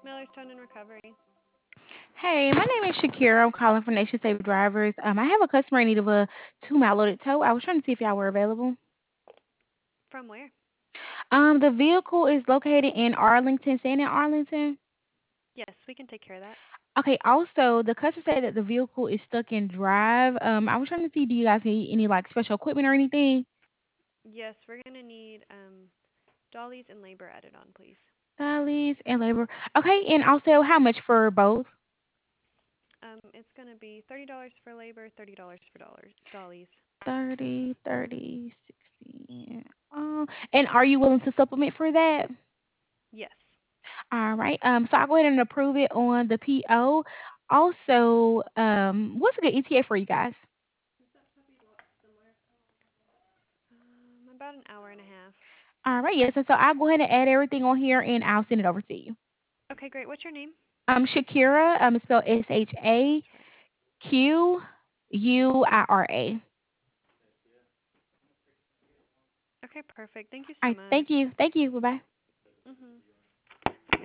Millerstone and Recovery. Hey, my name is Shakira. I'm calling from Nation Safe Drivers. I have a customer in need of a two-mile loaded tow. I was trying to see if y'all were available. From where? The vehicle is located in Arlington, staying in Arlington. Yes, we can take care of that. Okay. Also, the customer said that the vehicle is stuck in drive. I was trying to see, do you guys need any like special equipment or anything? Yes, we're gonna need dollies and labor added on, please. Dollies and labor. Okay. And also, how much for both? It's gonna be $30 for labor, $30 for dollies. 30, 30, 60. And are you willing to supplement for that? Yes. All right. So I'll go ahead and approve it on the PO. Also, what's a good ETA for you guys? About an hour and a half. All right. Yes. And so I'll go ahead and add everything on here, and I'll send it over to you. Okay, great. What's your name? Shakira. It's spelled That's right. SHAQUIRA. Okay, perfect. Thank you All so right. much. Thank you. Thank you. Bye bye. Mhm.